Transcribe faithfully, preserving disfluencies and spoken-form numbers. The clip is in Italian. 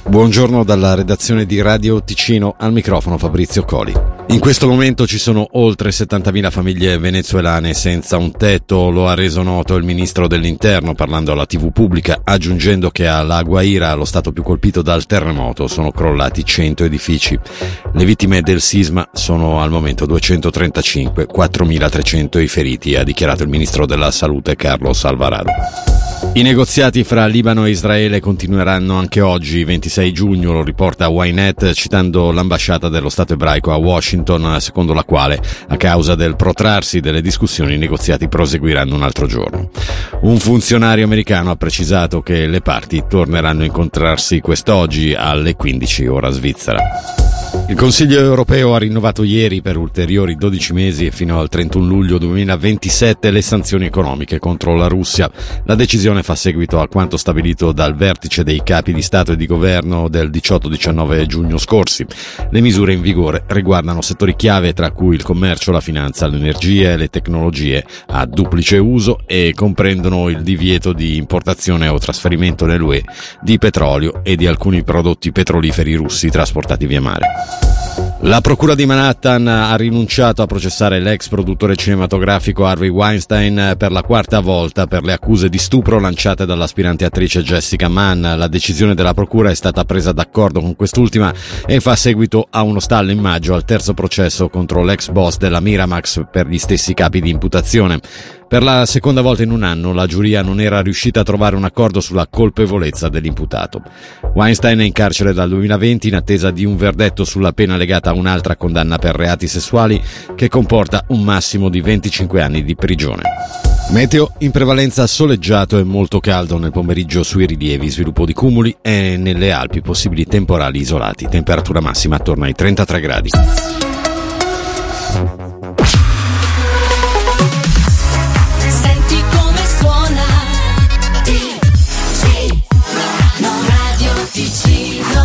Buongiorno dalla redazione di Radio Ticino, al microfono Fabrizio Coli. In questo momento ci sono oltre settantamila famiglie venezuelane senza un tetto, lo ha reso noto il ministro dell'Interno parlando alla tivù pubblica, aggiungendo che a La Guaira, lo stato più colpito dal terremoto, sono crollati cento edifici. Le vittime del sisma sono al momento duecentotrentacinque, quattromilatrecento i feriti, ha dichiarato il ministro della Salute Carlos Alvarado. I negoziati fra Libano e Israele continueranno anche oggi, ventisei giugno, lo riporta Ynet, citando l'ambasciata dello Stato ebraico a Washington, secondo la quale, a causa del protrarsi delle discussioni, i negoziati proseguiranno un altro giorno. Un funzionario americano ha precisato che le parti torneranno a incontrarsi quest'oggi alle quindici ora svizzera. Il Consiglio europeo ha rinnovato ieri per ulteriori dodici mesi e fino al trentuno luglio duemilaventisette le sanzioni economiche contro la Russia. La decisione fa seguito a quanto stabilito dal vertice dei capi di Stato e di Governo del diciotto diciannove giugno scorsi. Le misure in vigore riguardano settori chiave tra cui il commercio, la finanza, l'energia e le tecnologie a duplice uso e comprendono il divieto di importazione o trasferimento nell'U E di petrolio e di alcuni prodotti petroliferi russi trasportati via mare. La procura di Manhattan ha rinunciato a processare l'ex produttore cinematografico Harvey Weinstein per la quarta volta per le accuse di stupro lanciate dall'aspirante attrice Jessica Mann. La decisione della procura è stata presa d'accordo con quest'ultima e fa seguito a uno stallo in maggio al terzo processo contro l'ex boss della Miramax per gli stessi capi di imputazione. Per la seconda volta in un anno la giuria non era riuscita a trovare un accordo sulla colpevolezza dell'imputato. Weinstein è in carcere dal duemilaventi in attesa di un verdetto sulla pena legata a un'altra condanna per reati sessuali che comporta un massimo di venticinque anni di prigione. Meteo, in prevalenza soleggiato e molto caldo nel pomeriggio sui rilievi, sviluppo di cumuli e nelle Alpi possibili temporali isolati, temperatura massima attorno ai trentatré gradi.